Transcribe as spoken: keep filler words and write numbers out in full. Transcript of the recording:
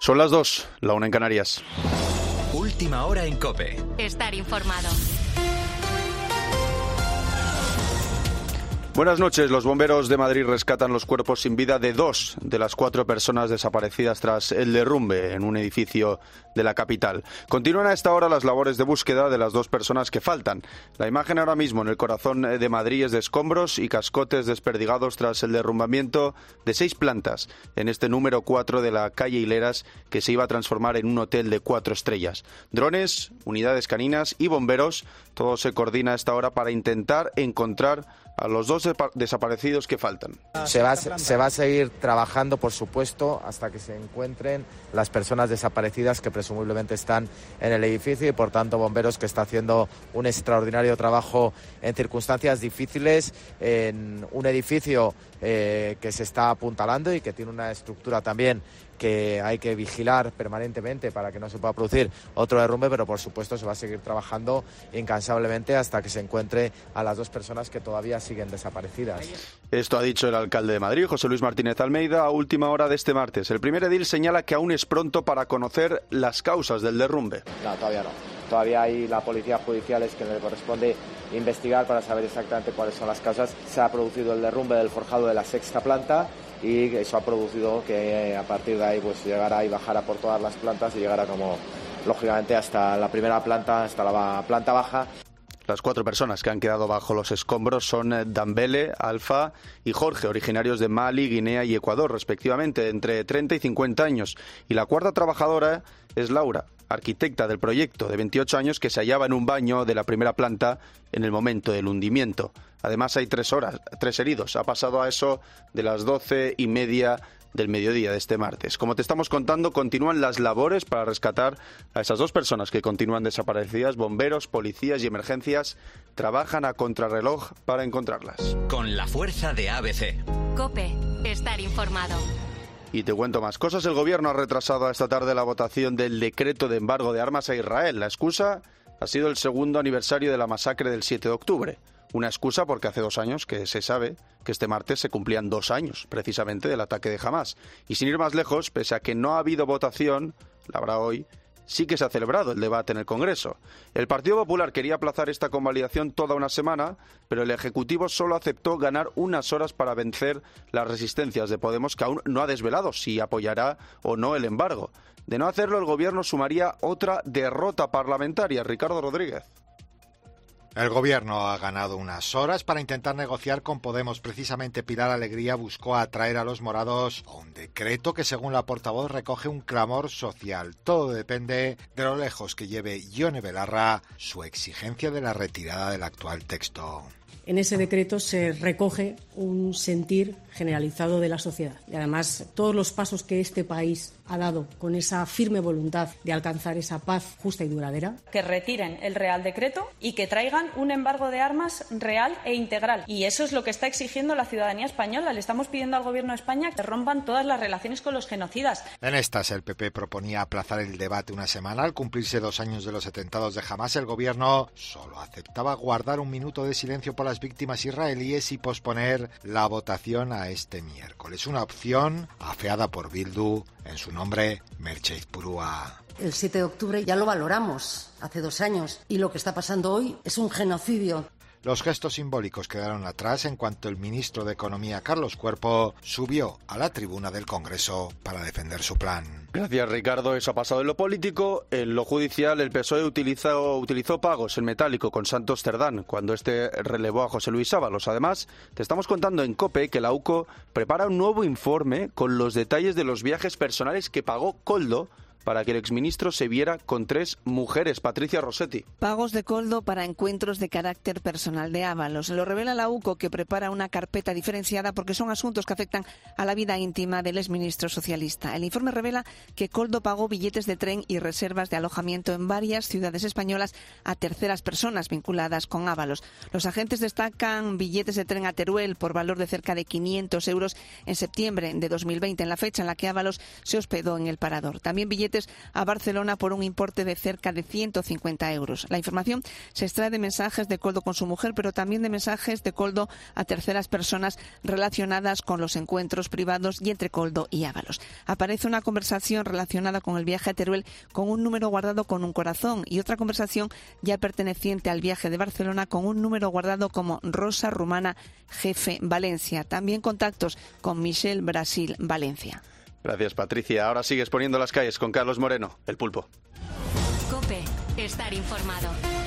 Son las dos, la una en Canarias. Última hora en COPE. Estar informado. Buenas noches. Los bomberos de Madrid rescatan los cuerpos sin vida de dos de las cuatro personas desaparecidas tras el derrumbe en un edificio de la capital. Continúan a esta hora las labores de búsqueda de las dos personas que faltan. La imagen ahora mismo en el corazón de Madrid es de escombros y cascotes desperdigados tras el derrumbamiento de seis plantas en este número cuatro de la calle Hileras, que se iba a transformar en un hotel de cuatro estrellas. Drones, unidades caninas y bomberos, todo se coordina a esta hora para intentar encontrar a los dos desaparecidos que faltan. Se va, se va a seguir trabajando, por supuesto, hasta que se encuentren las personas desaparecidas que presumiblemente están en el edificio y, por tanto, bomberos que está haciendo un extraordinario trabajo en circunstancias difíciles, en un edificio eh, que se está apuntalando y que tiene una estructura también que hay que vigilar permanentemente para que no se pueda producir otro derrumbe, pero por supuesto se va a seguir trabajando incansablemente hasta que se encuentre a las dos personas que todavía siguen desaparecidas. Esto ha dicho el alcalde de Madrid, José Luis Martínez Almeida, a última hora de este martes. El primer edil señala que aún es pronto para conocer las causas del derrumbe. No, todavía no. Todavía hay la policía judicial es que le corresponde investigar para saber exactamente cuáles son las causas. Se ha producido el derrumbe del forjado de la sexta planta y eso ha producido que a partir de ahí pues llegara y bajara por todas las plantas y llegara como lógicamente hasta la primera planta, hasta la planta baja. Las cuatro personas que han quedado bajo los escombros son Dambele, Alfa y Jorge, originarios de Mali, Guinea y Ecuador, respectivamente, entre treinta y cincuenta años. Y la cuarta trabajadora es Laura, arquitecta del proyecto, de veintiocho años, que se hallaba en un baño de la primera planta en el momento del hundimiento. Además hay tres horas, tres heridos. Ha pasado a eso de las doce y media del mediodía de este martes. Como te estamos contando, continúan las labores para rescatar a esas dos personas que continúan desaparecidas. Bomberos, policías y emergencias trabajan a contrarreloj para encontrarlas. Con la fuerza de A B C. COPE. Estar informado. Y te cuento más cosas. El gobierno ha retrasado esta tarde la votación del decreto de embargo de armas a Israel. La excusa ha sido el segundo aniversario de la masacre del siete de octubre. Una excusa porque hace dos años que se sabe que este martes se cumplían dos años, precisamente, del ataque de Hamás. Y sin ir más lejos, pese a que no ha habido votación, la habrá hoy, sí que se ha celebrado el debate en el Congreso. El Partido Popular quería aplazar esta convalidación toda una semana, pero el Ejecutivo solo aceptó ganar unas horas para vencer las resistencias de Podemos, que aún no ha desvelado si apoyará o no el embargo. De no hacerlo, el Gobierno sumaría otra derrota parlamentaria. Ricardo Rodríguez. El Gobierno ha ganado unas horas para intentar negociar con Podemos. Precisamente Pilar Alegría buscó atraer a los morados a un decreto que, según la portavoz, recoge un clamor social. Todo depende de lo lejos que lleve Ione Belarra su exigencia de la retirada del actual texto. En ese decreto se recoge un sentir generalizado de la sociedad y además todos los pasos que este país ha dado con esa firme voluntad de alcanzar esa paz justa y duradera. Que retiren el Real Decreto y que traigan un embargo de armas real e integral. Y eso es lo que está exigiendo la ciudadanía española. Le estamos pidiendo al Gobierno de España que rompan todas las relaciones con los genocidas. En estas, el P P proponía aplazar el debate una semana. Al cumplirse dos años de los atentados de Hamás, el Gobierno solo aceptaba guardar un minuto de silencio por las víctimas israelíes y posponer la votación a este miércoles. Una opción afeada por Bildu, en su nombre, Merche Izpurua. El siete de octubre ya lo valoramos hace dos años y lo que está pasando hoy es un genocidio. Los gestos simbólicos quedaron atrás en cuanto el ministro de Economía, Carlos Cuerpo, subió a la tribuna del Congreso para defender su plan. Gracias, Ricardo. Eso ha pasado en lo político. En lo judicial, el P S O E utilizó, utilizó pagos en metálico con Santos Cerdán cuando este relevó a José Luis Ábalos. Además, te estamos contando en COPE que la U C O prepara un nuevo informe con los detalles de los viajes personales que pagó Koldo para que el exministro se viera con tres mujeres. Patricia Rossetti. Pagos de Koldo para encuentros de carácter personal de Ábalos. Lo revela la U C O, que prepara una carpeta diferenciada porque son asuntos que afectan a la vida íntima del exministro socialista. El informe revela que Koldo pagó billetes de tren y reservas de alojamiento en varias ciudades españolas a terceras personas vinculadas con Ábalos. Los agentes destacan billetes de tren a Teruel por valor de cerca de quinientos euros en septiembre de dos mil veinte, en la fecha en la que Ábalos se hospedó en el Parador. También billetes billetes a Barcelona por un importe de cerca de ciento cincuenta euros. La información se extrae de mensajes de Koldo con su mujer, pero también de mensajes de Koldo a terceras personas relacionadas con los encuentros privados y entre Koldo y Ábalos. Aparece una conversación relacionada con el viaje a Teruel con un número guardado con un corazón y otra conversación ya perteneciente al viaje de Barcelona con un número guardado como Rosa Rumana Jefe Valencia. También contactos con Michelle Brasil Valencia. Gracias, Patricia. Ahora sigues poniendo las calles con Carlos Moreno, el Pulpo. COPE. Estar informado.